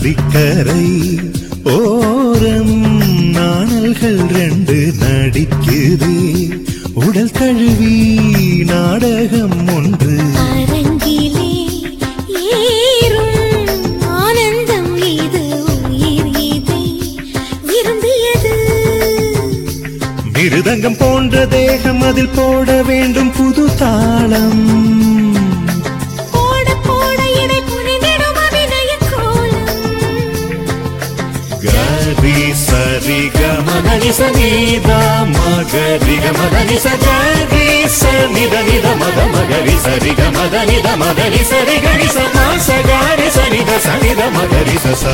நதிக்கரை ஓரம் நாணல்கள் ரெண்டு நடிக்குது உடல் தழுவி நாடகம் ஒன்று அரங்கிலே ஏறும் ஆனந்தம் இது உயிர் இதை விரும்பியது மிருதங்கம் போன்ற தேகம் அதில் போட வேண்டும் புது தாளம் போட போட இடை புரிந்திடும் அபிநய கோலம் கரி சரி கமதனி சனிதா மகரி கமதனி சரி சனித நித மத மகரி சரி கமதனி த மகரி சரி கரி சமா சகாரி சனித சனித மகரி சசா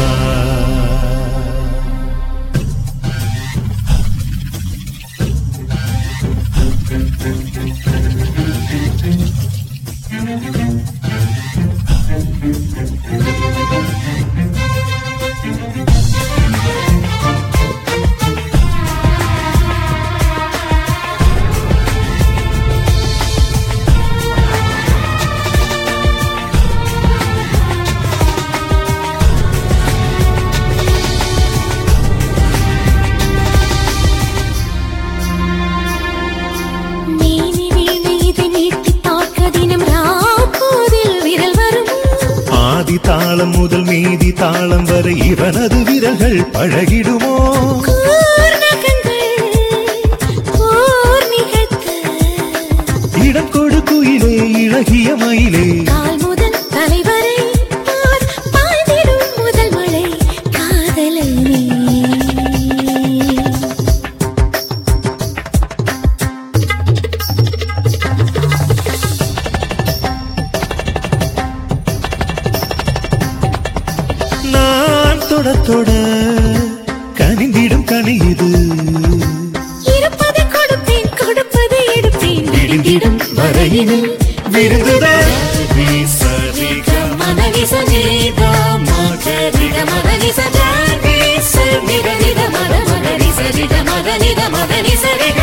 தாளம் முதல் மீதி தாளம் வரை இவனது விரல்கள் பழகிடுமோ இடம் கொடு குயிலே இழகிய மயிலே கால் முதல் தலைவரை பாய்ந்திடும் முதல் மழை காதலை தொட தொட கனிந்திடும் கனி இது இருப்பதை கொடுப்பேன் கொடுப்பதை எடுப்பேன் விழுந்திடும் வரையினில் விருந்துதான் சரி கமதனி சனிதா மகரி கமதனி சரி சனித நித மத மகரி சரி கமதனி த மகரி சரி